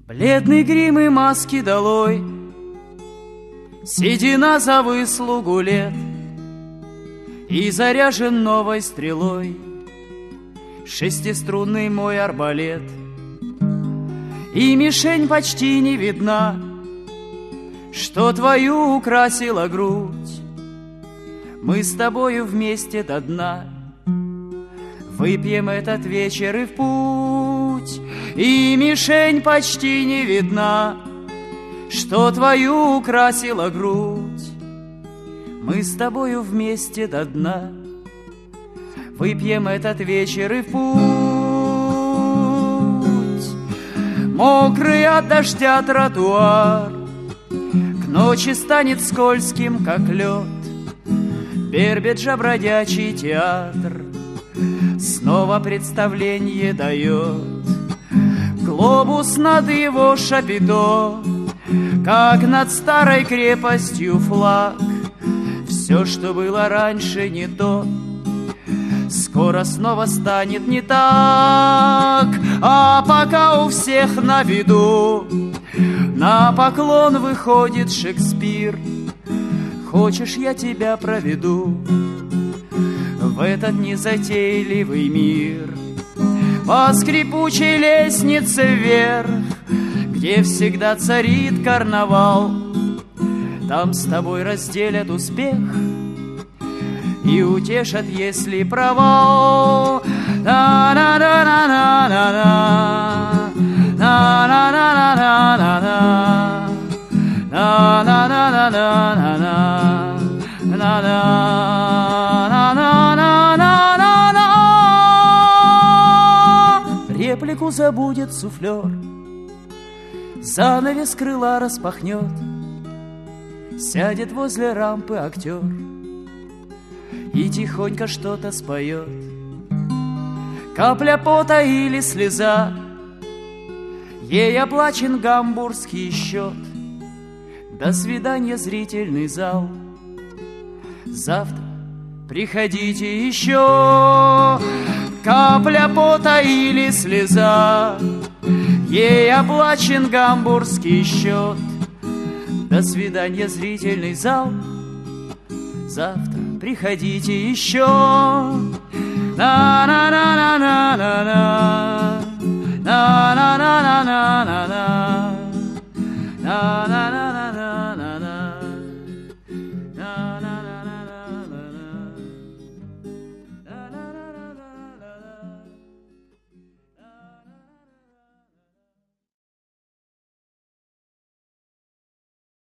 Бледный грим и маски долой, седина за выслугу лет, и заряжен новой стрелой шестиструнный мой арбалет. И мишень почти не видна, что твою украсила грудь. Мы с тобою вместе до дна выпьем этот вечер и в путь. И мишень почти не видна, что твою украсила грудь. Мы с тобою вместе до дна выпьем этот вечер и в путь. Мокрый от дождя тротуар к ночи станет скользким, как лед. Бербеджа бродячий театр снова представление дает. Глобус над его шапито, как над старой крепостью флаг. Все, что было раньше, не то, скоро снова станет не так. А пока у всех на виду на поклон выходит Шекспир. Хочешь, я тебя проведу в этот незатейливый мир, по скрипучей лестнице вверх, где всегда царит карнавал. Там с тобой разделят успех и утешат, если провал. На-на-на-на-на-на, на-на-на-на-на-на, на-на-на-на-на-на, на-на-на-на-на-на. Реплику забудет суфлер, занавес крыла распахнет, сядет возле рампы актер и тихонько что-то споет. Капля пота или слеза, ей оплачен гамбургский счет. До свидания, зрительный зал, завтра приходите еще. Капля пота или слеза, ей оплачен гамбургский счет. До свидания, зрительный зал, завтра приходите еще. На-на.